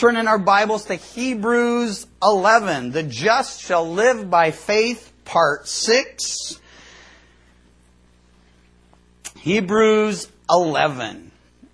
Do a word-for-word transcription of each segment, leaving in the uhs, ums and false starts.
turn in our Bibles to Hebrews eleven. The just shall live by faith, part six. Hebrews eleven.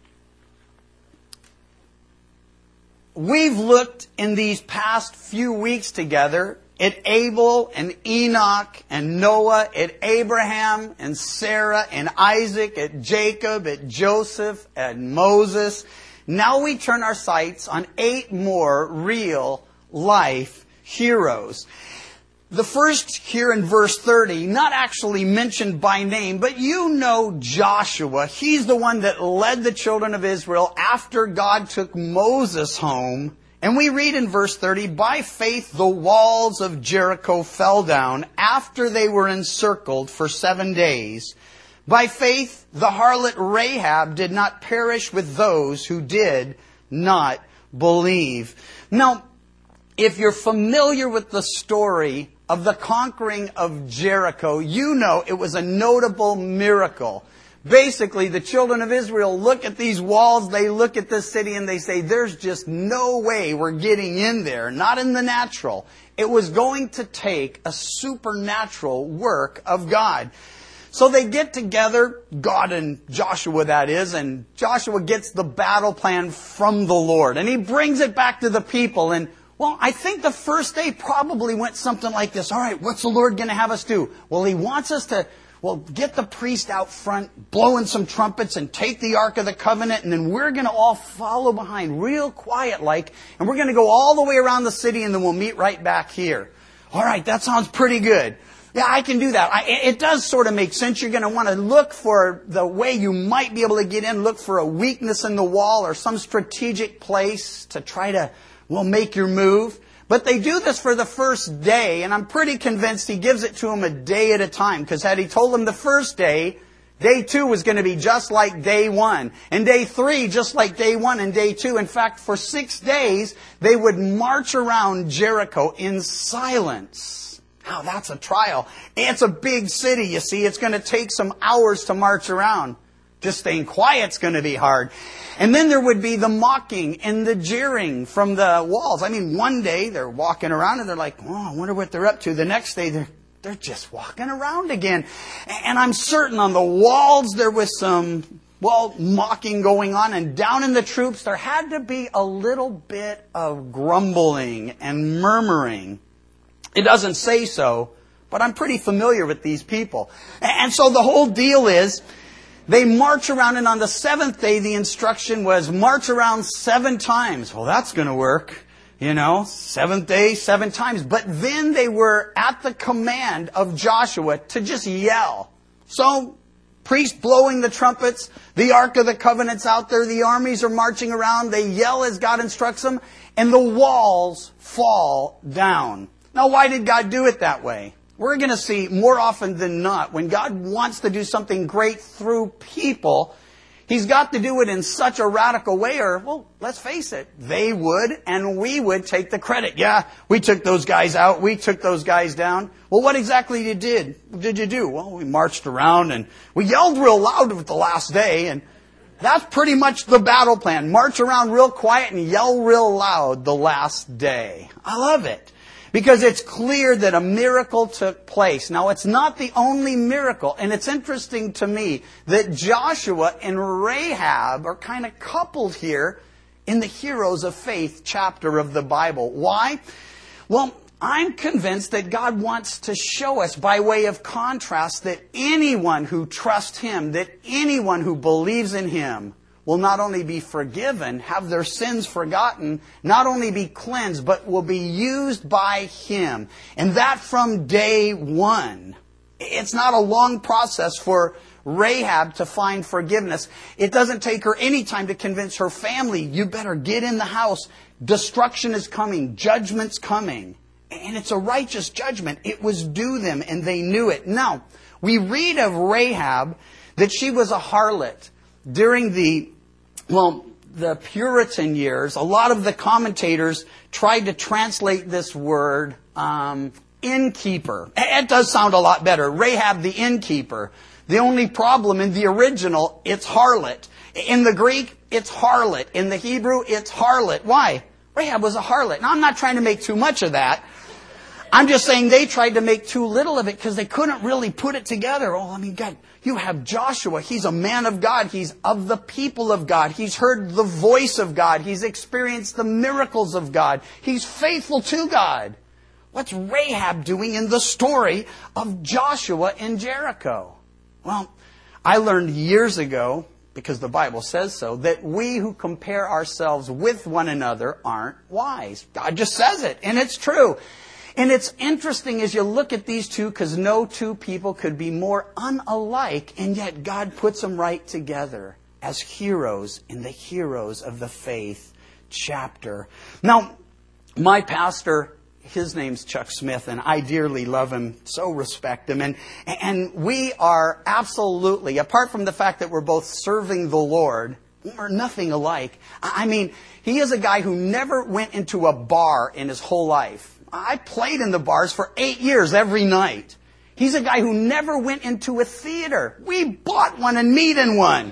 We've looked in these past few weeks together at Abel and Enoch and Noah, at Abraham and Sarah and Isaac, at Jacob, at Joseph, at Moses. Now we turn our sights on eight more real life heroes. The first here in verse thirty, not actually mentioned by name, but you know Joshua. He's the one that led the children of Israel after God took Moses home. And we read in verse thirty, by faith the walls of Jericho fell down after they were encircled for seven days. By faith the harlot Rahab did not perish with those who did not believe. Now, if you're familiar with the story of the conquering of Jericho, you know it was a notable miracle. Basically, the children of Israel look at these walls, they look at this city, and they say, there's just no way we're getting in there, not in the natural. It was going to take a supernatural work of God. So they get together, God and Joshua that is, and Joshua gets the battle plan from the Lord. And he brings it back to the people. And, well, I think the first day probably went something like this. All right, what's the Lord going to have us do? Well, He wants us to... Well, get the priest out front, blowing some trumpets, and take the Ark of the Covenant, and then we're going to all follow behind, real quiet-like, and we're going to go all the way around the city, and then we'll meet right back here. All right, that sounds pretty good. Yeah, I can do that. I, it does sort of make sense. You're going to want to look for the way you might be able to get in, look for a weakness in the wall or some strategic place to try to, well, make your move. But they do this for the first day, and I'm pretty convinced He gives it to them a day at a time. Because had He told them the first day, day two was going to be just like day one. And day three, just like day one and day two. In fact, for six days, they would march around Jericho in silence. Now, that's a trial. It's a big city, you see. It's going to take some hours to march around. Just staying quiet's going to be hard. And then there would be the mocking and the jeering from the walls. I mean, one day they're walking around and they're like, oh, I wonder what they're up to. The next day they're, they're just walking around again. And I'm certain on the walls there was some, well, mocking going on. And down in the troops there had to be a little bit of grumbling and murmuring. It doesn't say so, but I'm pretty familiar with these people. And so the whole deal is, they march around, and on the seventh day, the instruction was march around seven times. Well, that's going to work. You know, seventh day, seven times. But then they were at the command of Joshua to just yell. So, priest blowing the trumpets, the Ark of the Covenant's out there, the armies are marching around, they yell as God instructs them, and the walls fall down. Now, why did God do it that way? We're going to see more often than not, when God wants to do something great through people, He's got to do it in such a radical way, or, well, let's face it, they would and we would take the credit. Yeah, we took those guys out, we took those guys down. Well, what exactly you did, did you do? Well, we marched around and we yelled real loud with the last day, and that's pretty much the battle plan. March around real quiet and yell real loud the last day. I love it. Because it's clear that a miracle took place. Now, it's not the only miracle. And it's interesting to me that Joshua and Rahab are kind of coupled here in the Heroes of Faith chapter of the Bible. Why? Well, I'm convinced that God wants to show us by way of contrast that anyone who trusts Him, that anyone who believes in Him, will not only be forgiven, have their sins forgotten, not only be cleansed, but will be used by Him. And that from day one. It's not a long process for Rahab to find forgiveness. It doesn't take her any time to convince her family, you better get in the house. Destruction is coming. Judgment's coming. And it's a righteous judgment. It was due them, and they knew it. Now, we read of Rahab that she was a harlot during the Well, the Puritan years. A lot of the commentators tried to translate this word um, innkeeper. It does sound a lot better. Rahab the innkeeper. The only problem in the original, it's harlot. In the Greek, it's harlot. In the Hebrew, it's harlot. Why? Rahab was a harlot. Now, I'm not trying to make too much of that. I'm just saying they tried to make too little of it because they couldn't really put it together. Oh, I mean, God, you have Joshua. He's a man of God. He's of the people of God. He's heard the voice of God. He's experienced the miracles of God. He's faithful to God. What's Rahab doing in the story of Joshua in Jericho? Well, I learned years ago, because the Bible says so, that we who compare ourselves with one another aren't wise. God just says it, and it's true. And it's interesting as you look at these two, because no two people could be more unalike, and yet God puts them right together as heroes in the Heroes of the Faith chapter. Now, my pastor, his name's Chuck Smith, and I dearly love him, so respect him. And, and we are absolutely, apart from the fact that we're both serving the Lord, we're nothing alike. I mean, he is a guy who never went into a bar in his whole life. I played in the bars for eight years every night. He's a guy who never went into a theater. We bought one and meet in one.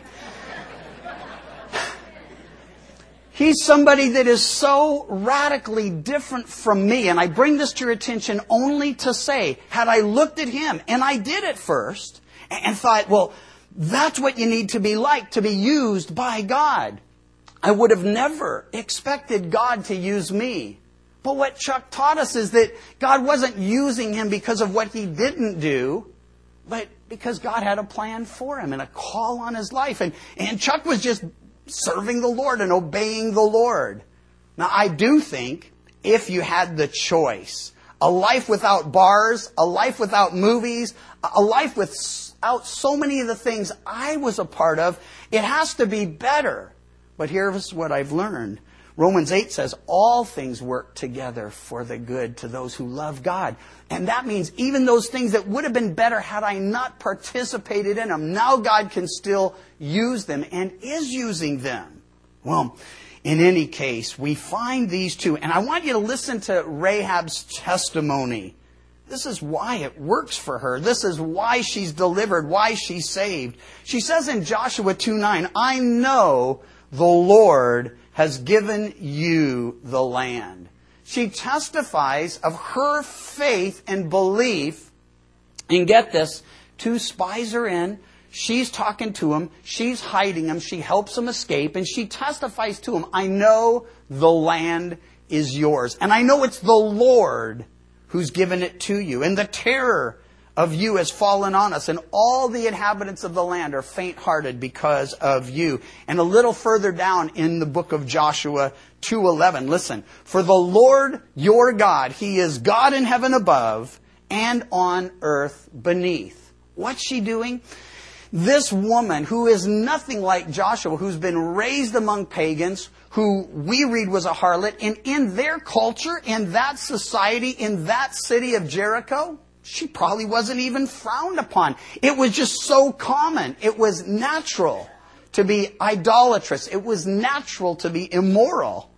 He's somebody that is so radically different from me. And I bring this to your attention only to say, had I looked at him, and I did at first, and thought, well, that's what you need to be like, to be used by God, I would have never expected God to use me. But what Chuck taught us is that God wasn't using him because of what he didn't do, but because God had a plan for him and a call on his life. And, and Chuck was just serving the Lord and obeying the Lord. Now, I do think if you had the choice, a life without bars, a life without movies, a life without so many of the things I was a part of, it has to be better. But here's what I've learned. Romans eight says, all things work together for the good to those who love God. And that means even those things that would have been better had I not participated in them, now God can still use them and is using them. Well, in any case, we find these two. And I want you to listen to Rahab's testimony. This is why it works for her. This is why she's delivered, why she's saved. She says in Joshua two nine, I know the Lord has given you the land. She testifies of her faith and belief. And get this, two spies are in. She's talking to him. She's hiding him. She helps him escape. And she testifies to him, I know the land is yours. And I know it's the Lord who's given it to you. And the terror of you has fallen on us, and all the inhabitants of the land are faint-hearted because of you. And a little further down in the book of Joshua two eleven, listen, for the Lord your God, He is God in heaven above and on earth beneath. What's she doing? This woman who is nothing like Joshua, who's been raised among pagans, who we read was a harlot, and in their culture, in that society, in that city of Jericho, she probably wasn't even frowned upon. It was just so common. It was natural to be idolatrous. It was natural to be immoral.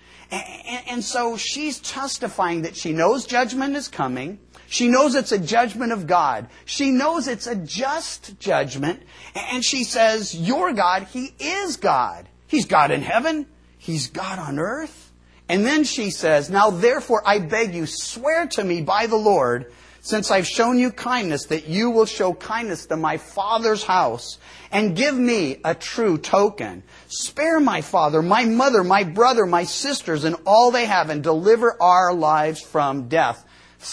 And, and so she's testifying that she knows judgment is coming. She knows it's a judgment of God. She knows it's a just judgment. And she says, your God, He is God. He's God in heaven. He's God on earth. And then she says, now therefore I beg you, swear to me by the Lord, since I've shown you kindness, that you will show kindness to my father's house and give me a true token. Spare my father, my mother, my brother, my sisters, and all they have, and deliver our lives from death.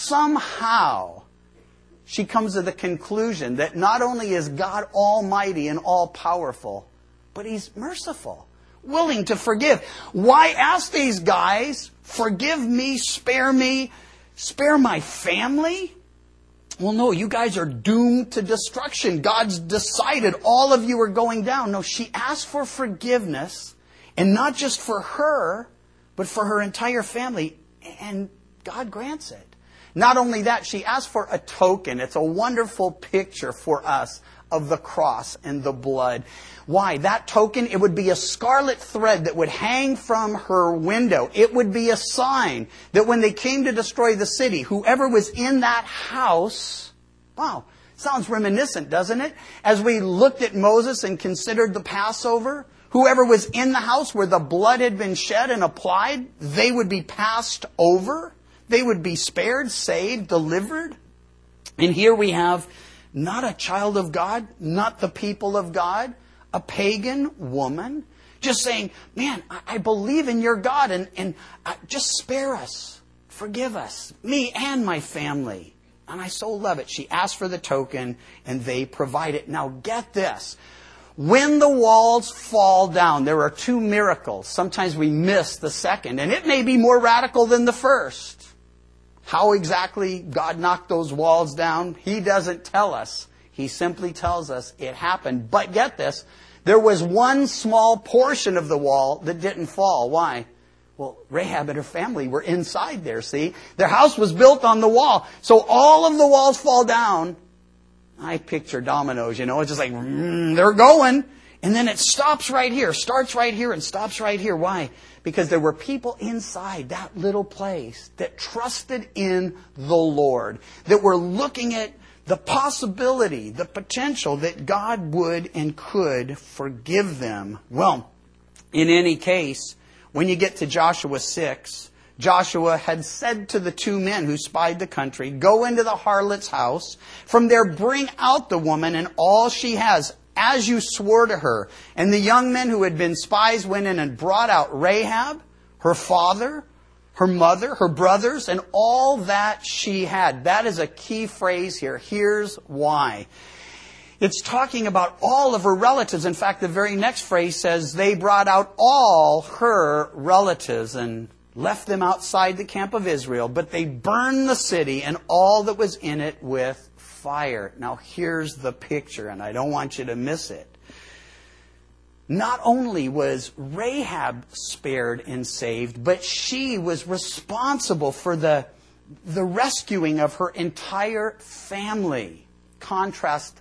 Somehow, she comes to the conclusion that not only is God almighty and all-powerful, but He's merciful, willing to forgive. Why ask these guys, forgive me, spare me, spare my family? Well, no, you guys are doomed to destruction. God's decided all of you are going down. No, she asked for forgiveness, and not just for her, but for her entire family, and God grants it. Not only that, she asked for a token. It's a wonderful picture for us of the cross and the blood. Why? That token, it would be a scarlet thread that would hang from her window. It would be a sign that when they came to destroy the city, whoever was in that house, wow, sounds reminiscent, doesn't it? As we looked at Moses and considered the Passover, Whoever was in the house where the blood had been shed and applied, they would be passed over. They would be spared, saved, delivered. And here we have not a child of God, not the people of God, a pagan woman, just saying, man, I believe in your God, and, and uh, just spare us, forgive us, me and my family. And I so love it. She asked for the token, and they provide it. Now get this. When the walls fall down, there are two miracles. Sometimes we miss the second, and it may be more radical than the first. How exactly God knocked those walls down, He doesn't tell us. He simply tells us it happened. But get this, there was one small portion of the wall that didn't fall. Why? Well, Rahab and her family were inside there, see? Their house was built on the wall. So all of the walls fall down. I picture dominoes, you know, it's just like, mm, they're going. And then it stops right here, starts right here and stops right here. Why? Because there were people inside that little place that trusted in the Lord, that were looking at the possibility, the potential that God would and could forgive them. Well, in any case, when you get to Joshua six, Joshua had said to the two men who spied the country, go into the harlot's house. From there bring out the woman and all she has, as you swore to her. And the young men who had been spies went in and brought out Rahab, her father, her mother, her brothers, and all that she had. That is a key phrase here. Here's why. It's talking about all of her relatives. In fact, the very next phrase says they brought out all her relatives and left them outside the camp of Israel, but they burned the city and all that was in it with fire. Now here's the picture, and I don't want you to miss it. Not only was Rahab spared and saved, but she was responsible for the, the rescuing of her entire family. Contrast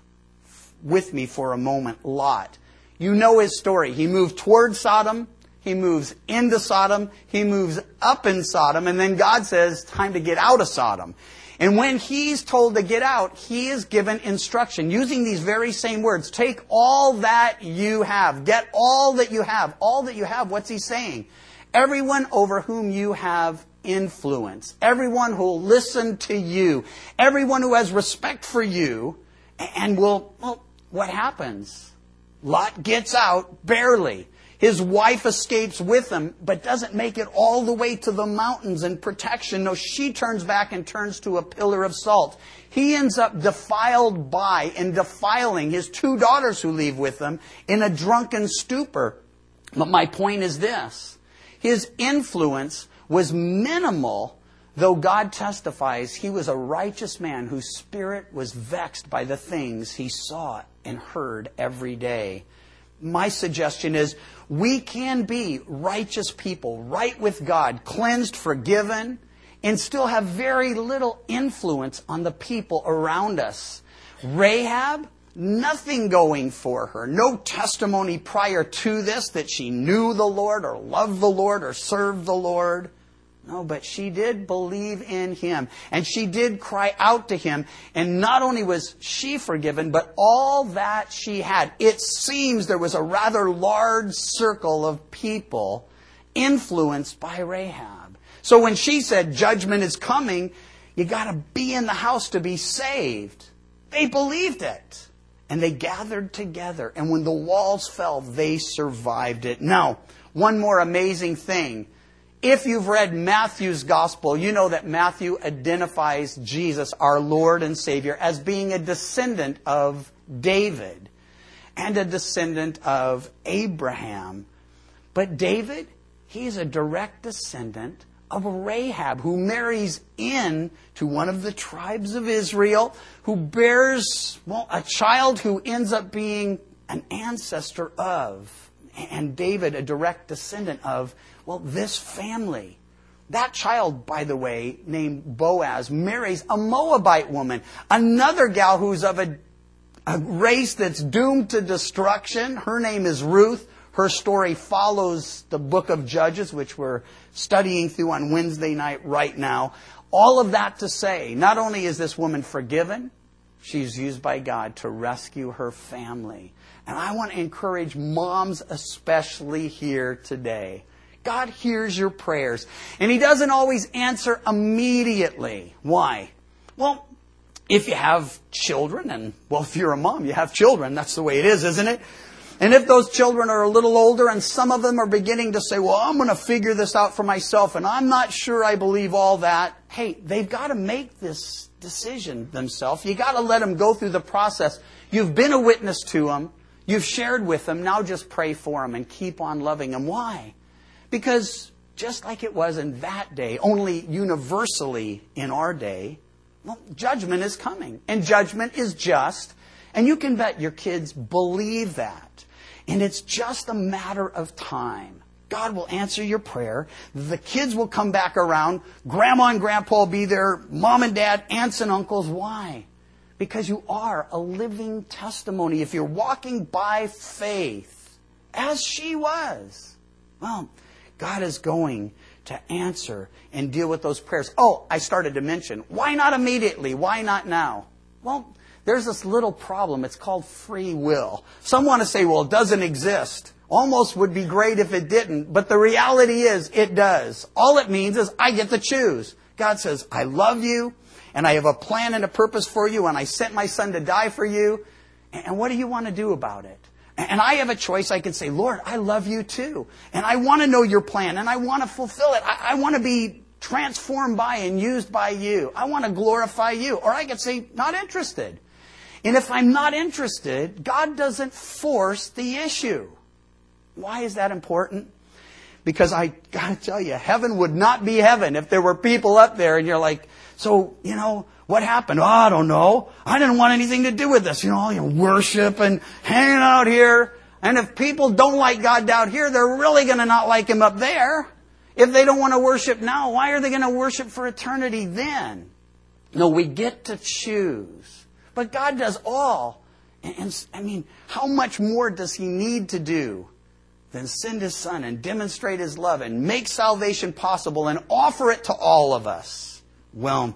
with me for a moment Lot. You know his story. He moved toward Sodom. He moves into Sodom. He moves up in Sodom. And then God says, time to get out of Sodom. And when he's told to get out, he is given instruction using these very same words. Take all that you have. Get all that you have. All that you have. What's he saying? Everyone over whom you have influence. Everyone who will listen to you. Everyone who has respect for you. And will, well, what happens? Lot gets out barely. His wife escapes with him, but doesn't make it all the way to the mountains in protection. No, she turns back and turns to a pillar of salt. He ends up defiled by and defiling his two daughters who leave with him in a drunken stupor. But my point is this. His influence was minimal, though God testifies he was a righteous man whose spirit was vexed by the things he saw and heard every day. My suggestion is we can be righteous people, right with God, cleansed, forgiven, and still have very little influence on the people around us. Rahab, nothing going for her. No testimony prior to this that she knew the Lord or loved the Lord or served the Lord. No, but she did believe in Him. And she did cry out to Him. And not only was she forgiven, but all that she had. It seems there was a rather large circle of people influenced by Rahab. So when she said judgment is coming, you got to be in the house to be saved. They believed it. And they gathered together. And when the walls fell, they survived it. Now, one more amazing thing. If you've read Matthew's Gospel, you know that Matthew identifies Jesus, our Lord and Savior, as being a descendant of David and a descendant of Abraham. But David, he's a direct descendant of Rahab, who marries in to one of the tribes of Israel, who bears, well, a child who ends up being an ancestor of, and David, a direct descendant of, well, this family. That child, by the way, named Boaz, marries a Moabite woman. Another gal who's of a, a race that's doomed to destruction. Her name is Ruth. Her story follows the book of Judges, which we're studying through on Wednesday night right now. All of that to say, not only is this woman forgiven, she's used by God to rescue her family. And I want to encourage moms especially here today. God hears your prayers. And He doesn't always answer immediately. Why? Well, if you have children, and well, if you're a mom, you have children. That's the way it is, isn't it? And if those children are a little older and some of them are beginning to say, well, I'm going to figure this out for myself and I'm not sure I believe all that. Hey, they've got to make this decision themselves. You got to let them go through the process. You've been a witness to them. You've shared with them. Now just pray for them and keep on loving them. Why? Because just like it was in that day, only universally in our day, well, judgment is coming. And judgment is just. And you can bet your kids believe that. And it's just a matter of time. God will answer your prayer. The kids will come back around. Grandma and Grandpa will be there. Mom and Dad, aunts and uncles. Why? Because you are a living testimony. If you're walking by faith, as she was, well, God is going to answer and deal with those prayers. Oh, I started to mention, why not immediately? Why not now? Well, there's this little problem. It's called free will. Some want to say, well, it doesn't exist. Almost would be great if it didn't. But the reality is, it does. All it means is I get to choose. God says, I love you, and I have a plan and a purpose for you, and I sent my Son to die for you. And what do you want to do about it? And I have a choice. I can say, Lord, I love you too. And I want to know your plan, and I want to fulfill it. I, I want to be transformed by and used by you. I want to glorify you. Or I could say, not interested. And if I'm not interested, God doesn't force the issue. Why is that important? Because I got to tell you, heaven would not be heaven if there were people up there and you're like, so, you know, what happened? Oh, I don't know. I didn't want anything to do with this. You know, you worship and hanging out here. And if people don't like God down here, they're really going to not like Him up there. If they don't want to worship now, why are they going to worship for eternity then? No, we get to choose. But God does all. And, and I mean, how much more does He need to do than send His Son and demonstrate His love and make salvation possible and offer it to all of us? Well,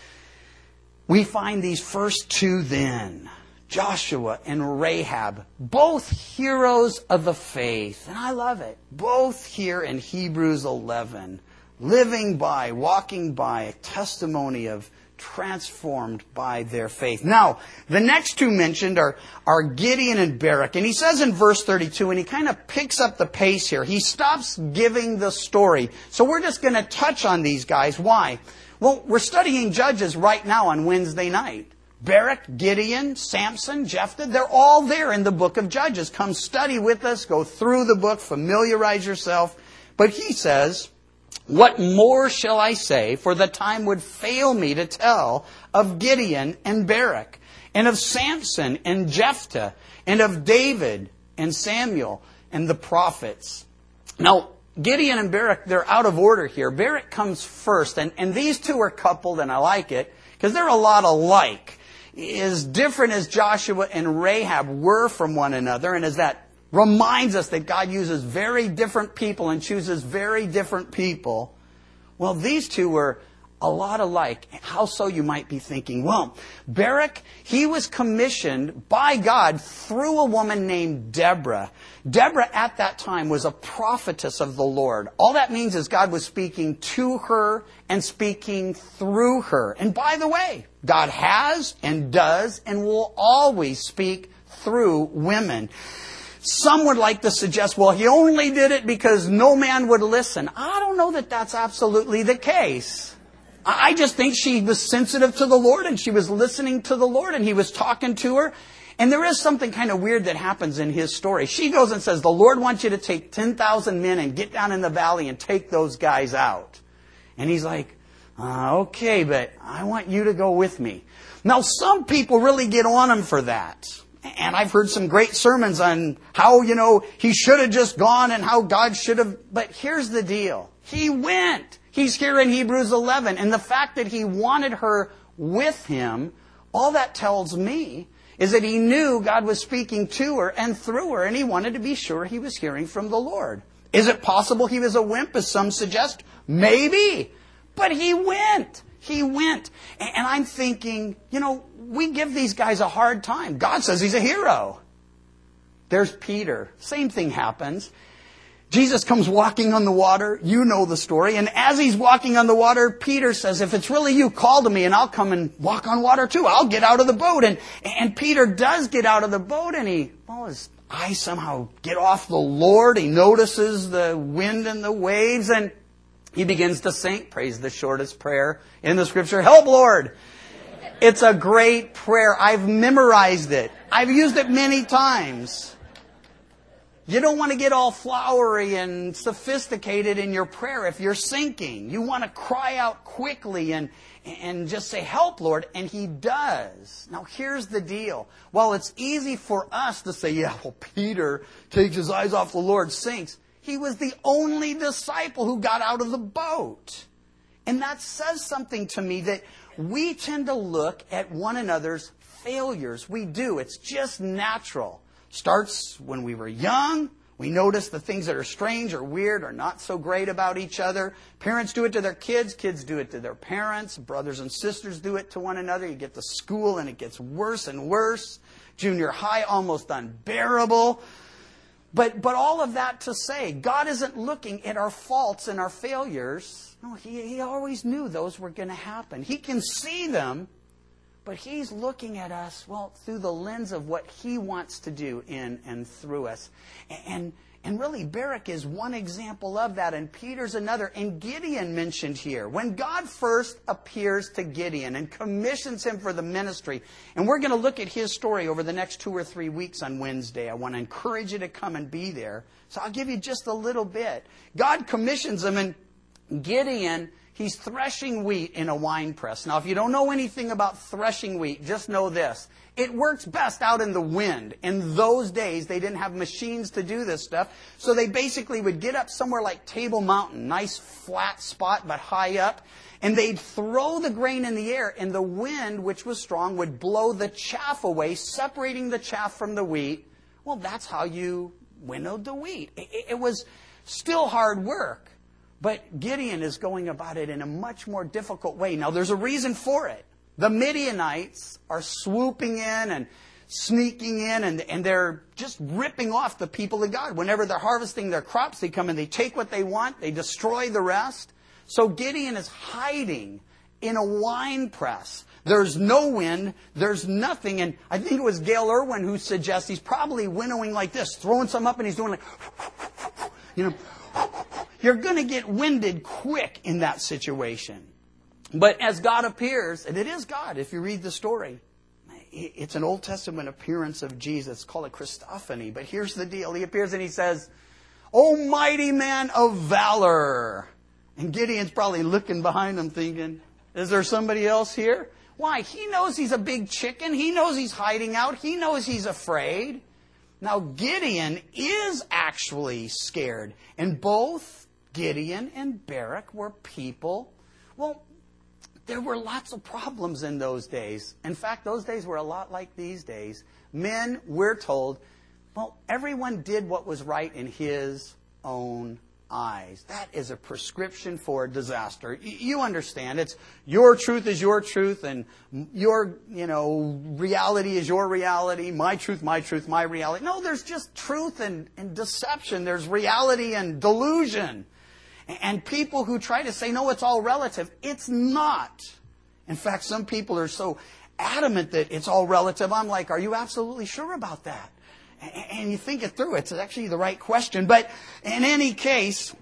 we find these first two then, Joshua and Rahab, both heroes of the faith. And I love it. Both here in Hebrews eleven, living by, walking by a testimony of transformed by their faith. Now, the next two mentioned are, are Gideon and Barak. And he says in verse thirty-two, and he kind of picks up the pace here. He stops giving the story. So we're just going to touch on these guys. Why? Well, we're studying Judges right now on Wednesday night. Barak, Gideon, Samson, Jephthah, they're all there in the book of Judges. Come study with us, go through the book, familiarize yourself. But he says, what more shall I say? For the time would fail me to tell of Gideon and Barak, and of Samson and Jephthah, and of David and Samuel and the prophets. Now, Gideon and Barak, they're out of order here. Barak comes first, and, and these two are coupled, and I like it, because they're a lot alike. As different as Joshua and Rahab were from one another, and as that reminds us that God uses very different people and chooses very different people. Well, these two were a lot alike. How so, you might be thinking? Well, Barak, he was commissioned by God through a woman named Deborah. Deborah at that time was a prophetess of the Lord. All that means is God was speaking to her and speaking through her. And by the way, God has and does and will always speak through women. Some would like to suggest, well, he only did it because no man would listen. I don't know that that's absolutely the case. I just think she was sensitive to the Lord and she was listening to the Lord and He was talking to her. And there is something kind of weird that happens in his story. She goes and says, the Lord wants you to take ten thousand men and get down in the valley and take those guys out. And he's like, uh, okay, but I want you to go with me. Now, some people really get on him for that. And I've heard some great sermons on how, you know, he should have just gone and how God should have. But here's the deal. He went. He's here in Hebrews eleven. And the fact that he wanted her with him, all that tells me is that he knew God was speaking to her and through her. And he wanted to be sure he was hearing from the Lord. Is it possible he was a wimp, as some suggest? Maybe. But he went. He went. And I'm thinking, you know, we give these guys a hard time. God says he's a hero. There's Peter. Same thing happens. Jesus comes walking on the water. You know the story. And as he's walking on the water, Peter says, if it's really you, call to me and I'll come and walk on water too. I'll get out of the boat. And, and Peter does get out of the boat and he, well, his eyes somehow get off the Lord. He notices the wind and the waves and he begins to sink. Prays the shortest prayer in the scripture. Help, Lord. It's a great prayer. I've memorized it. I've used it many times. You don't want to get all flowery and sophisticated in your prayer if you're sinking. You want to cry out quickly and, and just say, help, Lord. And He does. Now, here's the deal. While it's easy for us to say, yeah, well, Peter takes his eyes off the Lord, sinks. He was the only disciple who got out of the boat. And that says something to me that we tend to look at one another's failures. We do. It's just natural. Starts when we were young. We notice the things that are strange or weird or not so great about each other. Parents do it to their kids. Kids do it to their parents. Brothers and sisters do it to one another. You get to school and it gets worse and worse. Junior high, almost unbearable. But but all of that to say, God isn't looking at our faults and our failures. No, He, he always knew those were going to happen. He can see them. But He's looking at us, well, through the lens of what He wants to do in and through us. And, and really, Barak is one example of that, and Peter's another. And Gideon mentioned here. When God first appears to Gideon and commissions him for the ministry, and we're going to look at his story over the next two or three weeks on Wednesday. I want to encourage you to come and be there. So I'll give you just a little bit. God commissions him, and Gideon, he's threshing wheat in a wine press. Now, if you don't know anything about threshing wheat, just know this. It works best out in the wind. In those days, they didn't have machines to do this stuff. So they basically would get up somewhere like Table Mountain, nice flat spot, but high up. And they'd throw the grain in the air, and the wind, which was strong, would blow the chaff away, separating the chaff from the wheat. Well, that's how you winnowed the wheat. It, it was still hard work. But Gideon is going about it in a much more difficult way. Now, there's a reason for it. The Midianites are swooping in and sneaking in, and, and they're just ripping off the people of God. Whenever they're harvesting their crops, they come and they take what they want. They destroy the rest. So Gideon is hiding in a wine press. There's no wind. There's nothing. And I think it was Gail Irwin who suggests he's probably winnowing like this, throwing some up, and he's doing like, you know, you're going to get winded quick in that situation. But as God appears, and it is God if you read the story, it's an Old Testament appearance of Jesus. Call it Christophany. But here's the deal. He appears and he says, "O mighty man of valor." And Gideon's probably looking behind him thinking, is there somebody else here? Why? He knows he's a big chicken. He knows he's hiding out. He knows he's afraid. Now, Gideon is actually scared. And both Gideon and Barak were people. Well, there were lots of problems in those days. In fact, those days were a lot like these days. Men, we're told, well, everyone did what was right in his own eyes. That is a prescription for disaster. You understand. It's your truth is your truth, and your, you know, reality is your reality. My truth, my truth, my reality. No, there's just truth and, and deception. There's reality and delusion. And people who try to say, no, it's all relative. It's not. In fact, some people are so adamant that it's all relative. I'm like, are you absolutely sure about that? And you think it through. It's actually the right question. But in any case,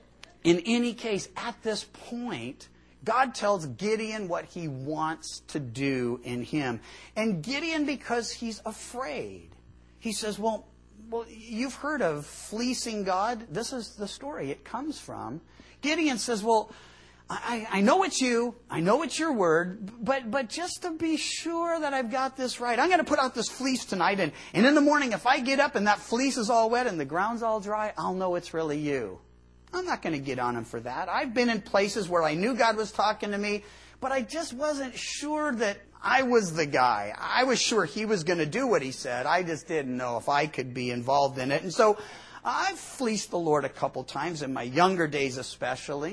in any case, at this point, God tells Gideon what He wants to do in him. And Gideon, because he's afraid, he says, well, Well, you've heard of fleecing God. This is the story it comes from. Gideon says, well, I, I know it's you. I know it's your word. But but just to be sure that I've got this right, I'm going to put out this fleece tonight. And, and in the morning, if I get up and that fleece is all wet and the ground's all dry, I'll know it's really you. I'm not going to get on him for that. I've been in places where I knew God was talking to me, but I just wasn't sure that I was the guy. I was sure He was going to do what He said. I just didn't know if I could be involved in it. And so I've fleeced the Lord a couple times, in my younger days especially.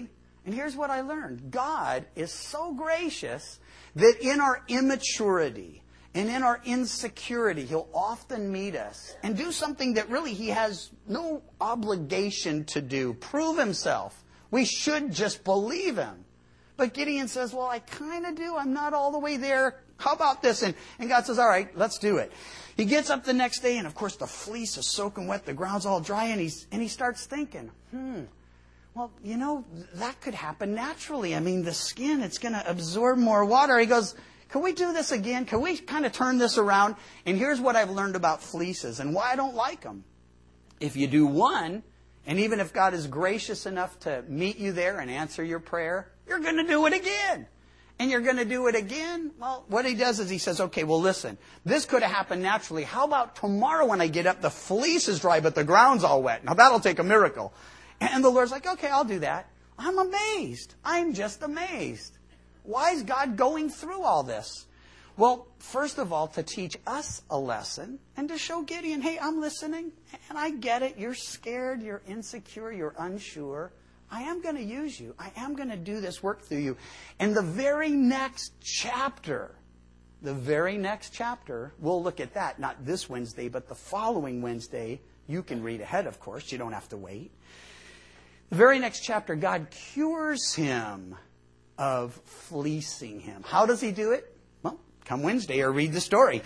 And here's what I learned. God is so gracious that in our immaturity and in our insecurity, He'll often meet us and do something that really He has no obligation to do. Prove Himself. We should just believe Him. But Gideon says, well, I kind of do. I'm not all the way there. How about this? And, and God says, all right, let's do it. He gets up the next day, and of course the fleece is soaking wet. The ground's all dry, and, he's, and he starts thinking, hmm, well, you know, that could happen naturally. I mean, the skin, it's going to absorb more water. He goes, can we do this again? Can we kind of turn this around? And here's what I've learned about fleeces and why I don't like them. If you do one, and even if God is gracious enough to meet you there and answer your prayer, you're going to do it again. And you're going to do it again? Well, what He does is He says, okay, well, listen, this could have happened naturally. How about tomorrow when I get up, the fleece is dry, but the ground's all wet. Now, that'll take a miracle. And the Lord's like, okay, I'll do that. I'm amazed. I'm just amazed. Why is God going through all this? Well, first of all, to teach us a lesson and to show Gideon, hey, I'm listening and I get it. You're scared. You're insecure. You're unsure. I am going to use you. I am going to do this work through you. And the very next chapter, the very next chapter, we'll look at that, not this Wednesday, but the following Wednesday. You can read ahead, of course. You don't have to wait. The very next chapter, God cures him of fleecing him. How does He do it? Well, come Wednesday or read the story.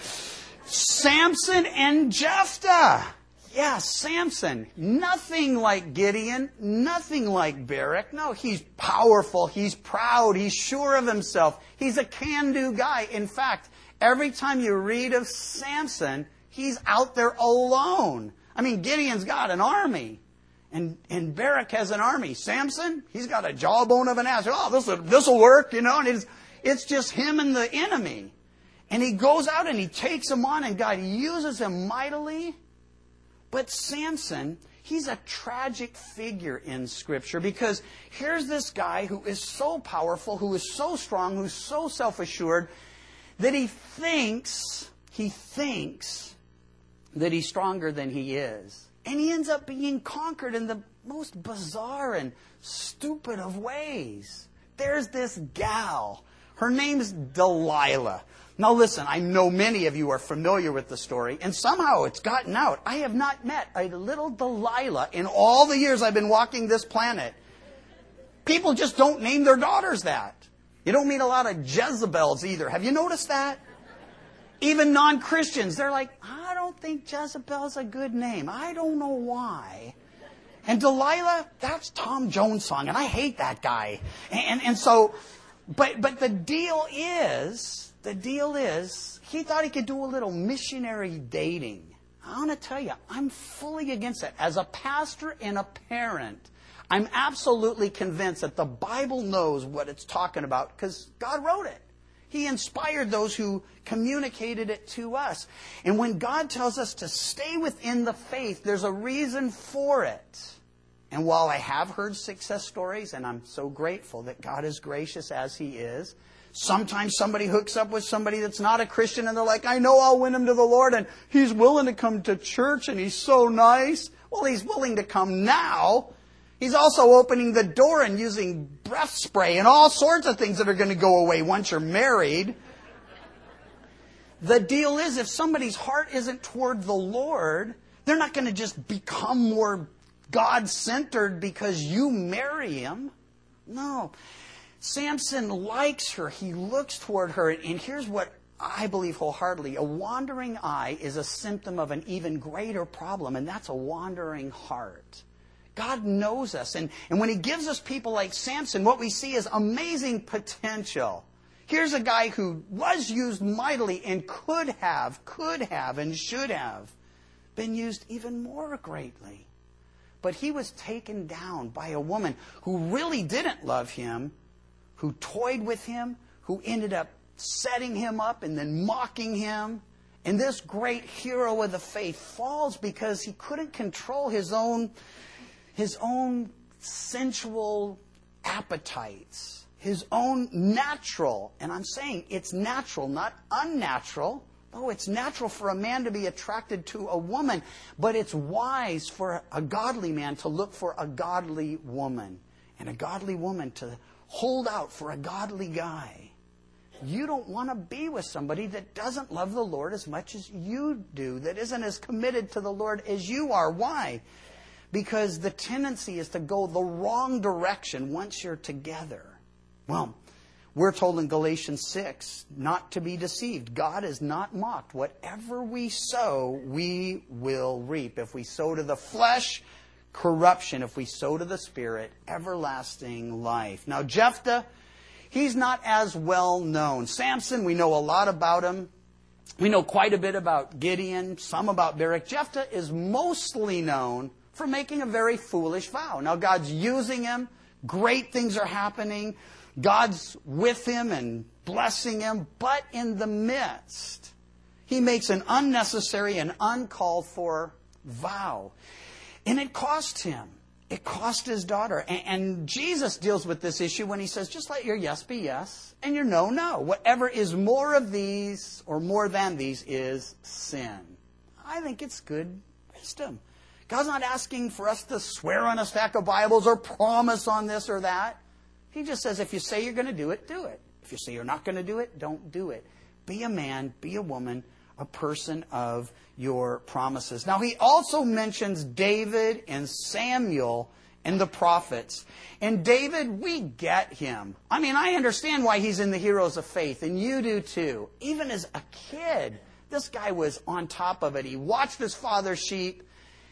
Samson and Jephthah. Yeah, Samson. Nothing like Gideon. Nothing like Barak. No, he's powerful. He's proud. He's sure of himself. He's a can-do guy. In fact, every time you read of Samson, he's out there alone. I mean, Gideon's got an army. And, and Barak has an army. Samson, he's got a jawbone of an ass. Oh, this will, this will work, you know. And it's, it's just him and the enemy. And he goes out and he takes him on, and God uses him mightily. But Samson, he's a tragic figure in Scripture, because here's this guy who is so powerful, who is so strong, who's so self-assured, that he thinks, he thinks that he's stronger than he is. And he ends up being conquered in the most bizarre and stupid of ways. There's this gal. Her name's Delilah. Now listen, I know many of you are familiar with the story, and somehow it's gotten out. I have not met a little Delilah in all the years I've been walking this planet. People just don't name their daughters that. You don't meet a lot of Jezebels either. Have you noticed that? Even non-Christians, they're like, I don't think Jezebel's a good name. I don't know why. And Delilah, that's Tom Jones' song, and I hate that guy. And, and so, but, but the deal is, the deal is, he thought he could do a little missionary dating. I want to tell you, I'm fully against it. As a pastor and a parent, I'm absolutely convinced that the Bible knows what it's talking about because God wrote it. He inspired those who communicated it to us. And when God tells us to stay within the faith, there's a reason for it. And while I have heard success stories, and I'm so grateful that God is gracious as He is, sometimes somebody hooks up with somebody that's not a Christian and they're like, I know I'll win him to the Lord and he's willing to come to church and he's so nice. Well, he's willing to come now. He's also opening the door and using breath spray and all sorts of things that are going to go away once you're married. The deal is, if somebody's heart isn't toward the Lord, they're not going to just become more God-centered because you marry him. No. Samson likes her. He looks toward her. And here's what I believe wholeheartedly. A wandering eye is a symptom of an even greater problem, and that's a wandering heart. God knows us. And, and when He gives us people like Samson, what we see is amazing potential. Here's a guy who was used mightily and could have, could have, and should have been used even more greatly. But he was taken down by a woman who really didn't love him, who toyed with him, who ended up setting him up and then mocking him. And this great hero of the faith falls because he couldn't control his own his own sensual appetites, his own natural, and I'm saying it's natural, not unnatural. Oh, it's natural for a man to be attracted to a woman, but it's wise for a godly man to look for a godly woman. and a godly woman to hold out for a godly guy. You don't want to be with somebody that doesn't love the Lord as much as you do, that isn't as committed to the Lord as you are. Why? Because the tendency is to go the wrong direction once you're together. Well, we're told in Galatians six not to be deceived. God is not mocked. Whatever we sow, we will reap. If we sow to the flesh, corruption. If we sow to the Spirit, everlasting life. Now, Jephthah, he's not as well known. Samson, we know a lot about him. We know quite a bit about Gideon, some about Barak. Jephthah is mostly known for making a very foolish vow. Now, God's using him. Great things are happening. God's with him and blessing him. But in the midst, he makes an unnecessary and uncalled for vow. And it cost him. It cost his daughter. And, and Jesus deals with this issue when he says, just let your yes be yes and your no, no. Whatever is more of these or more than these is sin. I think it's good wisdom. God's not asking for us to swear on a stack of Bibles or promise on this or that. He just says, if you say you're going to do it, do it. If you say you're not going to do it, don't do it. Be a man, be a woman, a person of your promises. Now, he also mentions David and Samuel and the prophets. And David, we get him. I mean, I understand why he's in the Heroes of Faith, and you do too. Even as a kid, this guy was on top of it. He watched his father's sheep.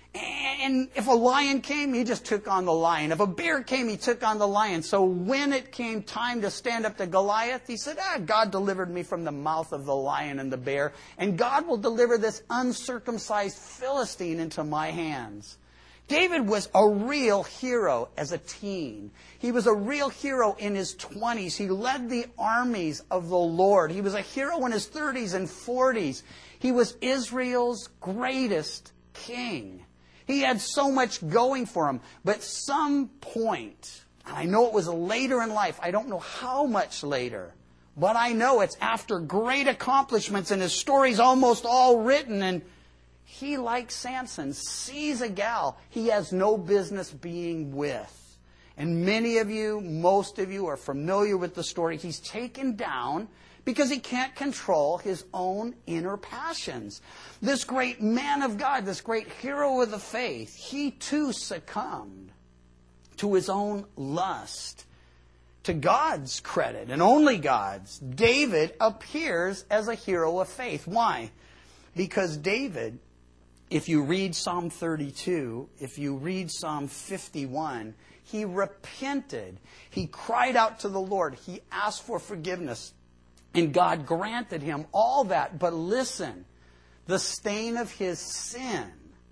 And if a lion came, he just took on the lion. If a bear came, he took on the lion. So when it came time to stand up to Goliath, he said, ah, God delivered me from the mouth of the lion and the bear. And God will deliver this uncircumcised Philistine into my hands. David was a real hero as a teen. He was a real hero in his twenties. He led the armies of the Lord. He was a hero in his thirties and forties. He was Israel's greatest king. He had so much going for him. But some point, and I know it was later in life, I don't know how much later, but I know it's after great accomplishments and his story's almost all written, and he, like Samson, sees a gal he has no business being with. And many of you, most of you are familiar with the story. He's taken down because he can't control his own inner passions. This great man of God, this great hero of the faith, he too succumbed to his own lust. To God's credit, and only God's, David appears as a hero of faith. Why? Because David, if you read Psalm thirty-two, if you read Psalm fifty-one, he repented. He cried out to the Lord. He asked for forgiveness. And God granted him all that. But listen, the stain of his sin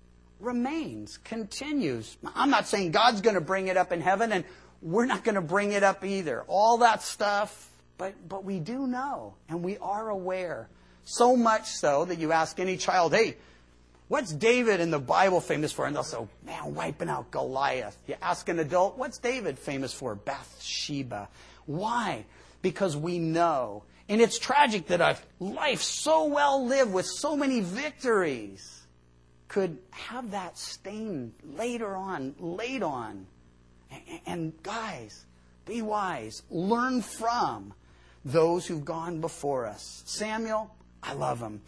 remains, continues. I'm not saying God's going to bring it up in heaven, and we're not going to bring it up either. All that stuff, but, but we do know, and we are aware. So much so that you ask any child, hey, what's David in the Bible famous for? And they'll say, man, wiping out Goliath. You ask an adult, what's David famous for? Bathsheba. Why? Because we know. And it's tragic that a life so well lived with so many victories could have that stain later on, laid on. And guys, be wise. Learn from those who've gone before us. Samuel, I love him.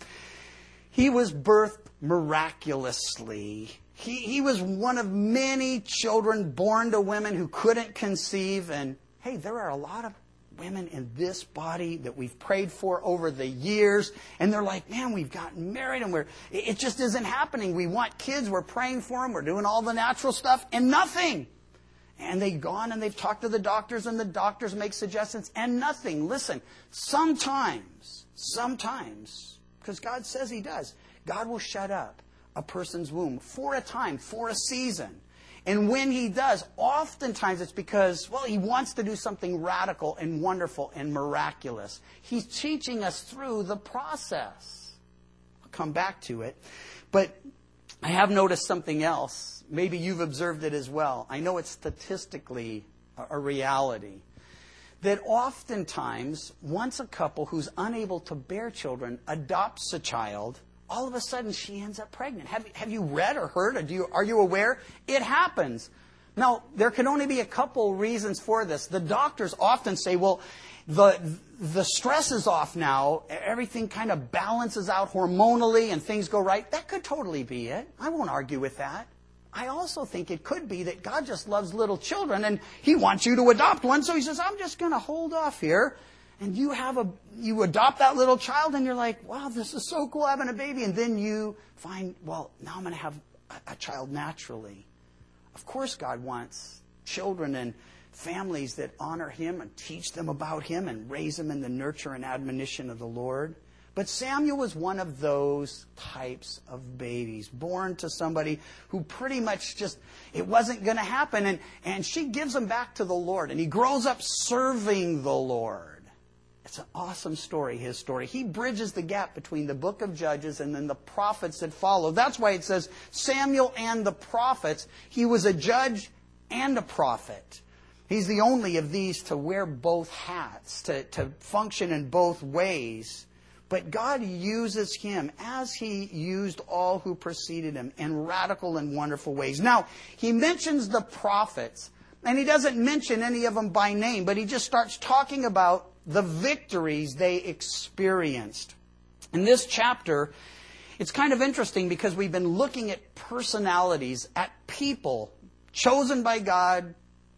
He was birthed miraculously. He, he was one of many children born to women who couldn't conceive. And hey, there are a lot of women in this body that we've prayed for over the years, and they're like, man, we've gotten married and we're it just isn't happening. We want kids, we're praying for them, we're doing all the natural stuff, and nothing. And they've gone and they've talked to the doctors, and the doctors make suggestions, and nothing. Listen, sometimes, sometimes, because God says He does, God will shut up a person's womb for a time, for a season. And when He does, oftentimes it's because, well, He wants to do something radical and wonderful and miraculous. He's teaching us through the process. I'll come back to it. But I have noticed something else. Maybe you've observed it as well. I know it's statistically a reality. That oftentimes, once a couple who's unable to bear children adopts a child, all of a sudden she ends up pregnant. Have, have you read or heard, or do you, are you aware? It happens. Now, there can only be a couple reasons for this. The doctors often say, well, the the stress is off now. Everything kind of balances out hormonally and things go right. That could totally be it. I won't argue with that. I also think it could be that God just loves little children and He wants you to adopt one. So He says, I'm just going to hold off here. And you have a, you adopt that little child and you're like, wow, this is so cool having a baby. And then you find, well, now I'm going to have a, a child naturally. Of course God wants children and families that honor Him and teach them about Him and raise them in the nurture and admonition of the Lord. But Samuel was one of those types of babies, born to somebody who pretty much just, it wasn't going to happen. And, and she gives him back to the Lord. And he grows up serving the Lord. It's an awesome story, his story. He bridges the gap between the book of Judges and then the prophets that follow. That's why it says Samuel and the prophets. He was a judge and a prophet. He's the only of these to wear both hats, to, to function in both ways. But God uses him as He used all who preceded him in radical and wonderful ways. Now, He mentions the prophets, and He doesn't mention any of them by name, but He just starts talking about the victories they experienced. In this chapter, it's kind of interesting because we've been looking at personalities, at people chosen by God,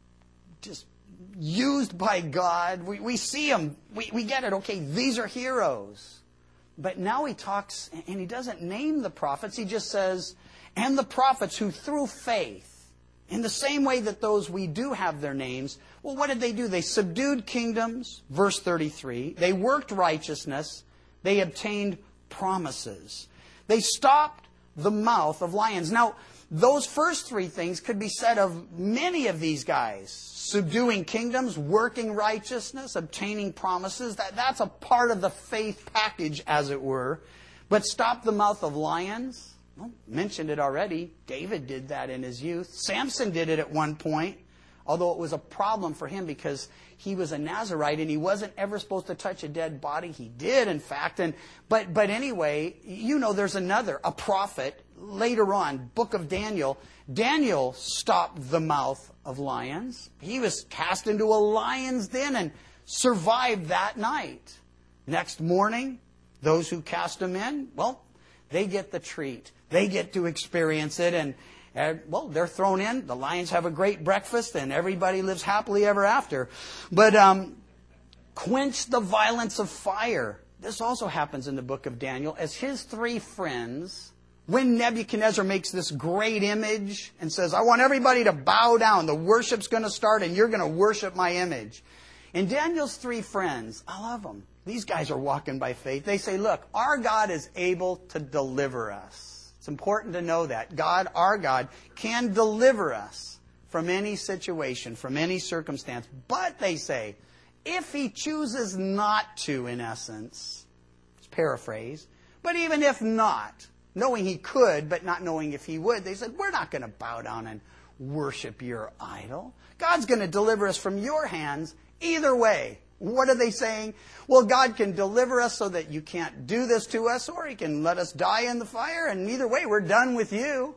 just used by God. We, we see them. We, we get it. Okay, these are heroes. But now He talks, and He doesn't name the prophets. He just says, and the prophets who through faith, in the same way that those we do have their names, well, what did they do? They subdued kingdoms, verse thirty-three. They worked righteousness. They obtained promises. They stopped the mouth of lions. Now, those first three things could be said of many of these guys. Subduing kingdoms, working righteousness, obtaining promises. That, that's a part of the faith package, as it were. But stop the mouth of lions. Well, mentioned it already. David did that in his youth. Samson did it at one point. Although it was a problem for him because he was a Nazirite and he wasn't ever supposed to touch a dead body. He did, in fact. And but but anyway, you know, there's another, a prophet, later on, book of Daniel. Daniel stopped the mouth of lions. He was cast into a lion's den and survived that night. Next morning, those who cast him in, well, they get the treat. They get to experience it and And, well, they're thrown in. The lions have a great breakfast, and everybody lives happily ever after. But um, quench the violence of fire. This also happens in the book of Daniel. As his three friends, when Nebuchadnezzar makes this great image and says, I want everybody to bow down. The worship's going to start, and you're going to worship my image. And Daniel's three friends, I love them. These guys are walking by faith. They say, look, our God is able to deliver us. It's important to know that. God, our God, can deliver us from any situation, from any circumstance. But, they say, if He chooses not to, in essence, it's paraphrase, but even if not, knowing He could, but not knowing if He would, they said, we're not going to bow down and worship your idol. God's going to deliver us from your hands either way. What are they saying? Well, God can deliver us so that you can't do this to us, or He can let us die in the fire, and either way, we're done with you.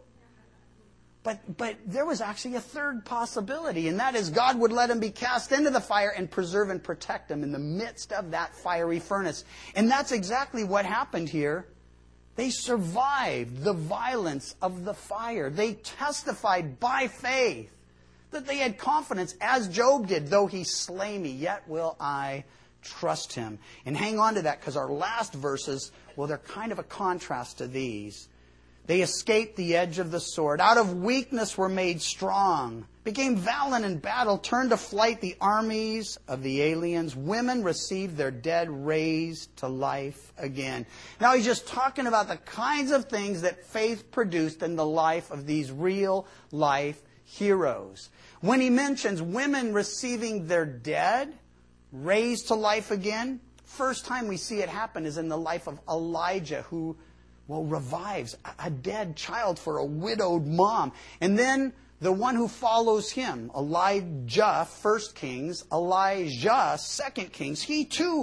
But but there was actually a third possibility, and that is God would let them be cast into the fire and preserve and protect them in the midst of that fiery furnace. And that's exactly what happened here. They survived the violence of the fire. They testified by faith that they had confidence, as Job did. Though he slay me, yet will I trust him. And hang on to that, because our last verses, well, they're kind of a contrast to these. They escaped the edge of the sword. Out of weakness were made strong. Became valiant in battle. Turned to flight the armies of the aliens. Women received their dead raised to life again. Now he's just talking about the kinds of things that faith produced in the life of these real life heroes. When he mentions women receiving their dead raised to life again, first time we see it happen is in the life of Elijah, who, well, revives a dead child for a widowed mom. And then the one who follows him, Elijah, First Kings, Elijah, Second Kings, he too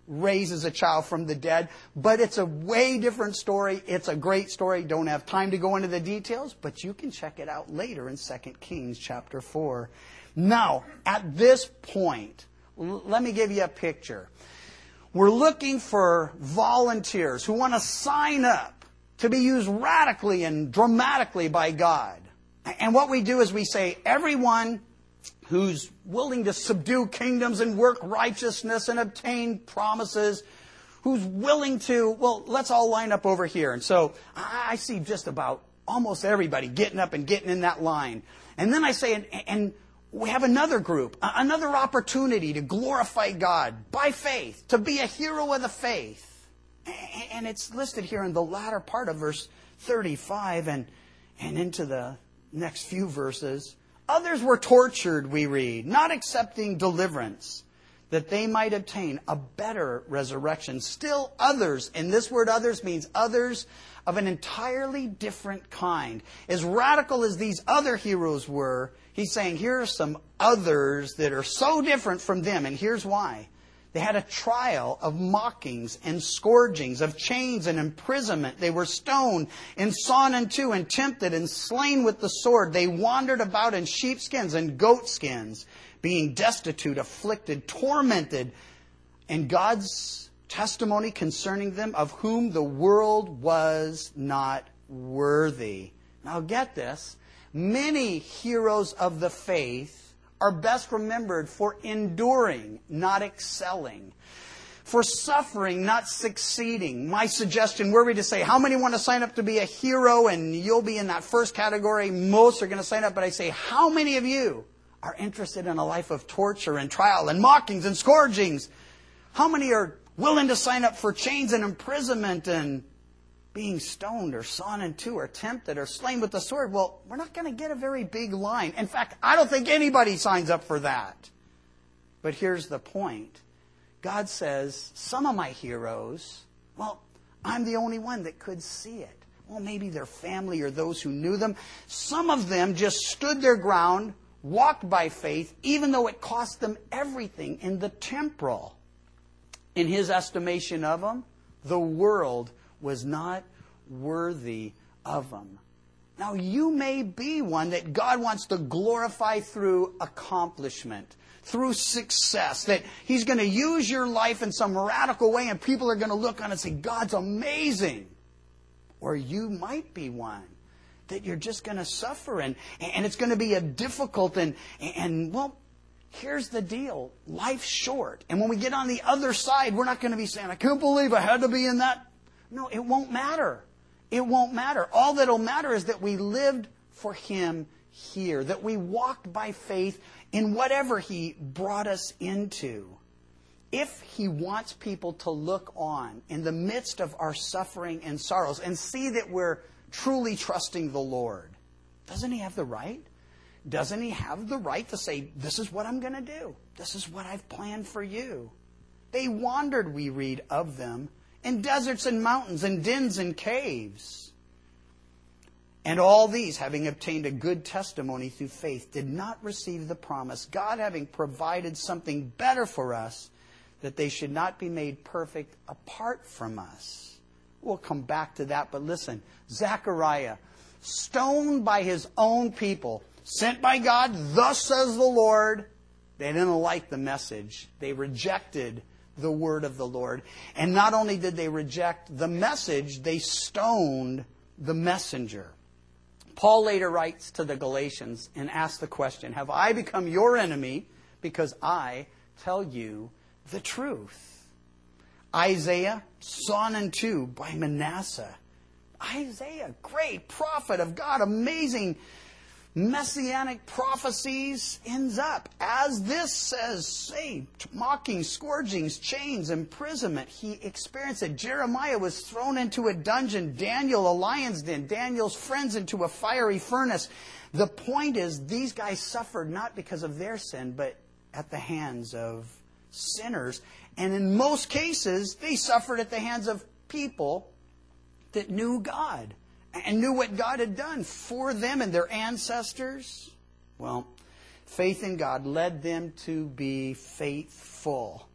raises a child from the dead. But it's a way different story. It's a great story. Don't have time to go into the details, but you can check it out later in Second Kings chapter four. Now, at this point, l- let me give you a picture. We're looking for volunteers who want to sign up to be used radically and dramatically by God. And what we do is we say, everyone who's willing to subdue kingdoms and work righteousness and obtain promises, who's willing to, well, let's all line up over here. And so I see just about almost everybody getting up and getting in that line. And then I say, and, and we have another group, another opportunity to glorify God by faith, to be a hero of the faith. And it's listed here in the latter part of verse thirty-five and, and into the next few verses. Others were tortured, we read, not accepting deliverance, that they might obtain a better resurrection. Still others, and this word others means others of an entirely different kind. As radical as these other heroes were, he's saying here are some others that are so different from them, and here's why. They had a trial of mockings and scourgings, of chains and imprisonment. They were stoned and sawn in two and tempted and slain with the sword. They wandered about in sheepskins and goatskins, being destitute, afflicted, tormented. And God's testimony concerning them, of whom the world was not worthy. Now get this. Many heroes of the faith are best remembered for enduring, not excelling. For suffering, not succeeding. My suggestion, were we to say, how many want to sign up to be a hero? And you'll be in that first category. Most are going to sign up. But I say, how many of you are interested in a life of torture and trial and mockings and scourgings? How many are willing to sign up for chains and imprisonment and being stoned or sawn in two or tempted or slain with the sword? Well, we're not going to get a very big line. In fact, I don't think anybody signs up for that. But here's the point. God says, some of my heroes, well, I'm the only one that could see it. Well, maybe their family or those who knew them. Some of them just stood their ground, walked by faith, even though it cost them everything in the temporal. In his estimation of them, the world was not worthy of them. Now, you may be one that God wants to glorify through accomplishment, through success, that He's going to use your life in some radical way and people are going to look on it and say, God's amazing. Or you might be one that you're just going to suffer and, and it's going to be a difficult and, and, well, here's the deal. Life's short. And when we get on the other side, we're not going to be saying, I can't believe I had to be in that. No, it won't matter. It won't matter. All that'll matter is that we lived for Him here, that we walked by faith in whatever He brought us into. If He wants people to look on in the midst of our suffering and sorrows and see that we're truly trusting the Lord, doesn't He have the right? Doesn't He have the right to say, this is what I'm going to do. This is what I've planned for you. They wandered, we read of them, in deserts and mountains, and dens and caves. And all these, having obtained a good testimony through faith, did not receive the promise, God having provided something better for us, that they should not be made perfect apart from us. We'll come back to that, but listen, Zechariah, stoned by his own people, sent by God, thus says the Lord. They didn't like the message. They rejected the word of the Lord. And not only did they reject the message, they stoned the messenger. Paul later writes to the Galatians and asks the question, have I become your enemy because I tell you the truth? Isaiah, sawn in two by Manasseh. Isaiah, great prophet of God, amazing messianic prophecies, ends up, as this says, say, mocking, scourgings, chains, imprisonment. He experienced it. Jeremiah was thrown into a dungeon. Daniel, a lion's den. Daniel's friends into a fiery furnace. The point is, these guys suffered not because of their sin, but at the hands of sinners. And in most cases, they suffered at the hands of people that knew God and knew what God had done for them and their ancestors. Well, faith in God led them to be faithful.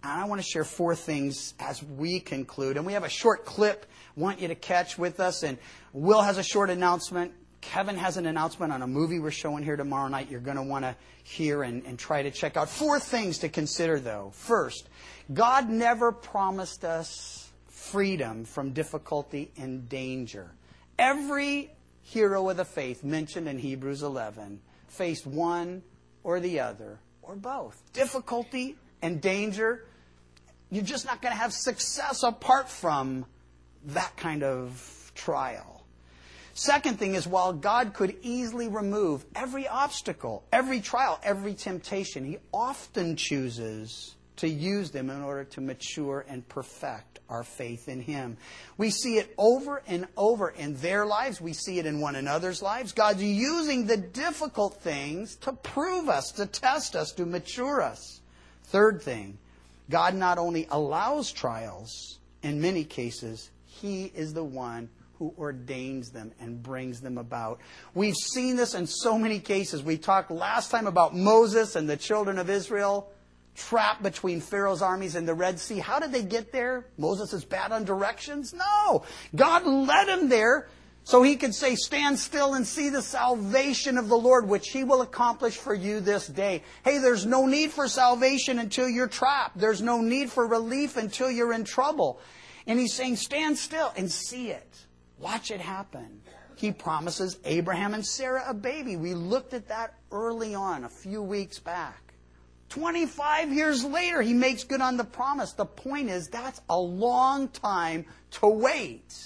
And I want to share four things as we conclude. And we have a short clip I want you to catch with us. And Will has a short announcement. Kevin has an announcement on a movie we're showing here tomorrow night. You're going to want to hear and, and try to check out. Four things to consider, though. First, God never promised us freedom from difficulty and danger. Every hero of the faith mentioned in Hebrews eleven faced one or the other or both. Difficulty and danger. You're just not going to have success apart from that kind of trial. Second thing is, while God could easily remove every obstacle, every trial, every temptation, He often chooses to use them in order to mature and perfect our faith in Him. We see it over and over in their lives. We see it in one another's lives. God's using the difficult things to prove us, to test us, to mature us. Third thing, God not only allows trials, in many cases, He is the one who ordains them and brings them about. We've seen this in so many cases. We talked last time about Moses and the children of Israel trapped between Pharaoh's armies and the Red Sea. How did they get there? Moses is bad on directions? No. God led him there so he could say, stand still and see the salvation of the Lord, which He will accomplish for you this day. Hey, there's no need for salvation until you're trapped. There's no need for relief until you're in trouble. And He's saying, stand still and see it. Watch it happen. He promises Abraham and Sarah a baby. We looked at that early on, a few weeks back. twenty-five years later, He makes good on the promise. The point is, that's a long time to wait.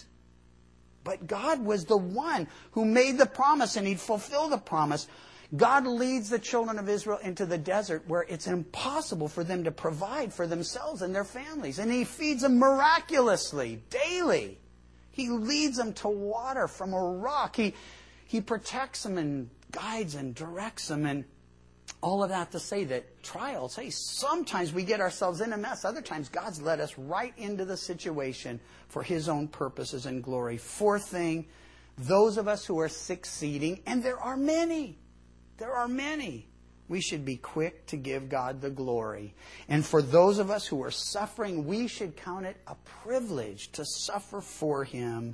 But God was the one who made the promise, and He'd fulfill the promise. God leads the children of Israel into the desert where it's impossible for them to provide for themselves and their families. And He feeds them miraculously, daily. He leads them to water from a rock. He, he protects them and guides and directs them. And all of that to say that trials, hey, sometimes we get ourselves in a mess. Other times God's led us right into the situation for His own purposes and glory. Fourth thing, those of us who are succeeding, and there are many, there are many, we should be quick to give God the glory. And for those of us who are suffering, we should count it a privilege to suffer for Him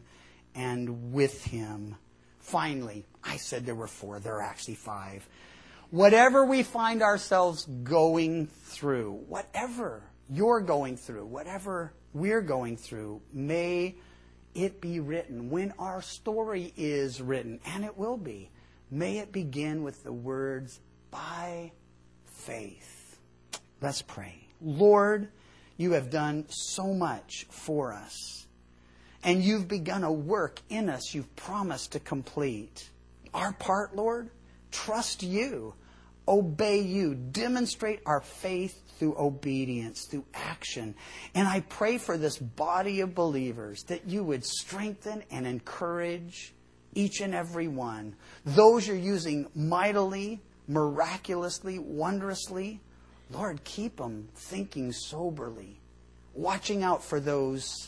and with Him. Finally, I said there were four, there are actually five. Whatever we find ourselves going through, whatever you're going through, whatever we're going through, may it be written when our story is written, and it will be. May it begin with the words, by faith. Let's pray. Lord, You have done so much for us, and You've begun a work in us You've promised to complete. Our part, Lord, trust You. Obey You. Demonstrate our faith through obedience, through action. And I pray for this body of believers that You would strengthen and encourage each and every one. Those You're using mightily, miraculously, wondrously. Lord, keep them thinking soberly, watching out for those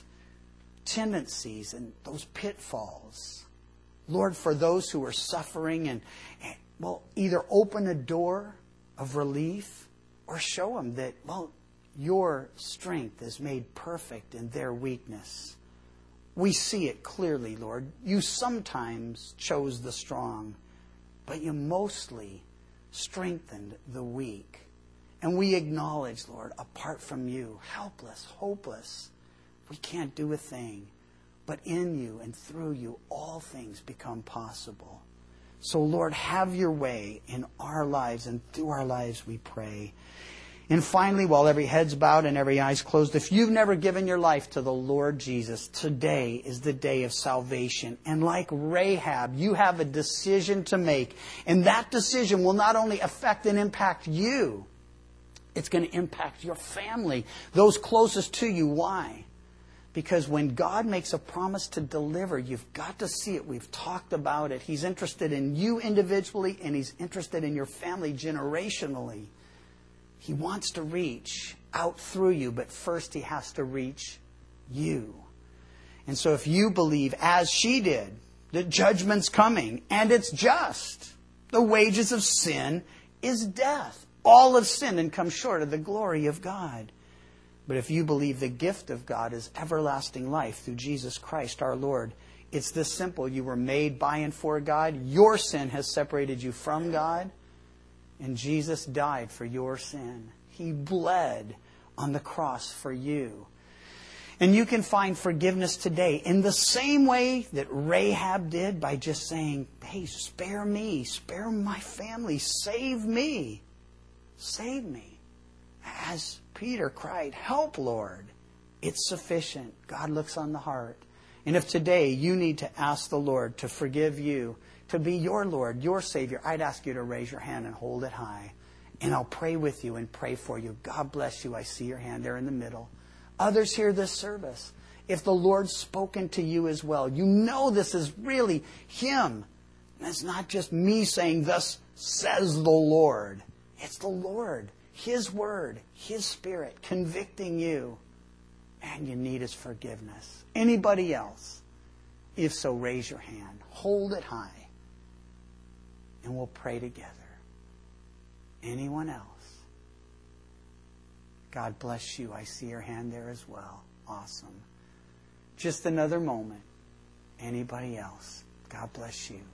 tendencies and those pitfalls. Lord, for those who are suffering and, and well, either open a door of relief or show them that, well, Your strength is made perfect in their weakness. We see it clearly, Lord. You sometimes chose the strong, but You mostly strengthened the weak. And we acknowledge, Lord, apart from You, helpless, hopeless, we can't do a thing. But in You and through You, all things become possible. So, Lord, have Your way in our lives and through our lives, we pray. And finally, while every head's bowed and every eye's closed, if you've never given your life to the Lord Jesus, today is the day of salvation. And like Rahab, you have a decision to make. And that decision will not only affect and impact you, it's going to impact your family, those closest to you. Why? Because when God makes a promise to deliver, you've got to see it. We've talked about it. He's interested in you individually, and He's interested in your family generationally. He wants to reach out through you, but first He has to reach you. And so if you believe, as she did, that judgment's coming, and it's just, the wages of sin is death. All have sinned and come short of the glory of God. But if you believe the gift of God is everlasting life through Jesus Christ our Lord, it's this simple. You were made by and for God. Your sin has separated you from God. And Jesus died for your sin. He bled on the cross for you. And you can find forgiveness today in the same way that Rahab did, by just saying, hey, spare me, spare my family, save me, save me. As Peter cried, help, Lord. It's sufficient. God looks on the heart. And if today you need to ask the Lord to forgive you, to be your Lord, your Savior, I'd ask you to raise your hand and hold it high. And I'll pray with you and pray for you. God bless you. I see your hand there in the middle. Others hear this service. If the Lord's spoken to you as well, you know this is really Him. And it's not just me saying, thus says the Lord. It's the Lord, His Word, His Spirit convicting you. And you need His forgiveness. Anybody else? If so, raise your hand. Hold it high. And we'll pray together. Anyone else? God bless you. I see your hand there as well. Awesome. Just another moment. Anybody else? God bless you.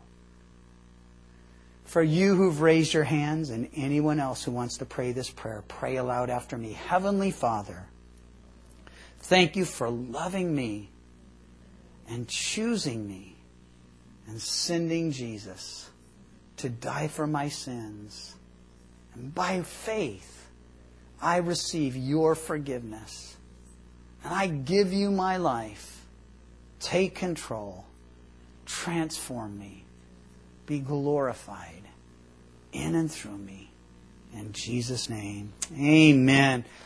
For you who've raised your hands and anyone else who wants to pray this prayer, pray aloud after me. Heavenly Father, thank you for loving me and choosing me and sending Jesus to die for my sins. And by faith, I receive your forgiveness. And I give you my life. Take control. Transform me. Be glorified in and through me. In Jesus' name, amen.